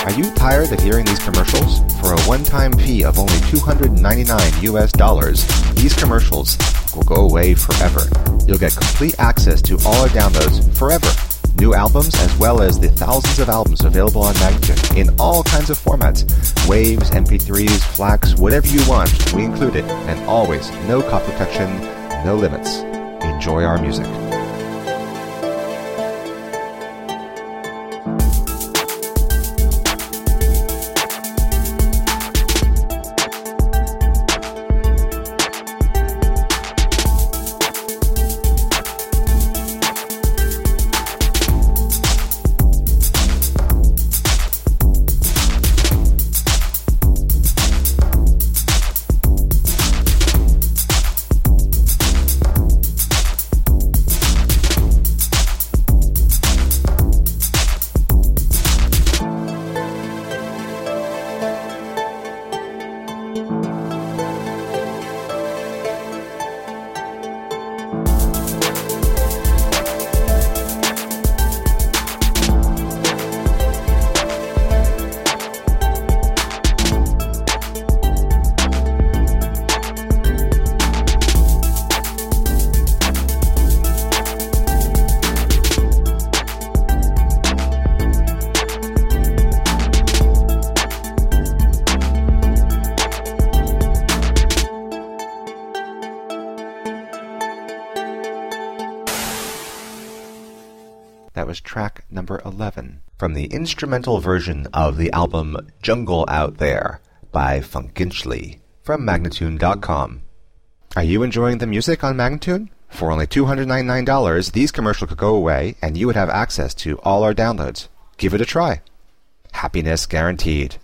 Are you tired of hearing these commercials? For a one-time fee of only $299, these commercials will go away forever. You'll get complete access to all our downloads forever. New albums as well as the thousands of albums available on Magnatune in all kinds of formats. Waves, MP3s, FLACs, whatever you want, we include it. And always, no copy protection, no limits. Enjoy our music. That was track number 11 from the instrumental version of the album Jungle Out There by Funkinchly from Magnatune.com. Are you enjoying the music on Magnatune? For only $299, these commercials could go away and you would have access to all our downloads. Give it a try. Happiness guaranteed.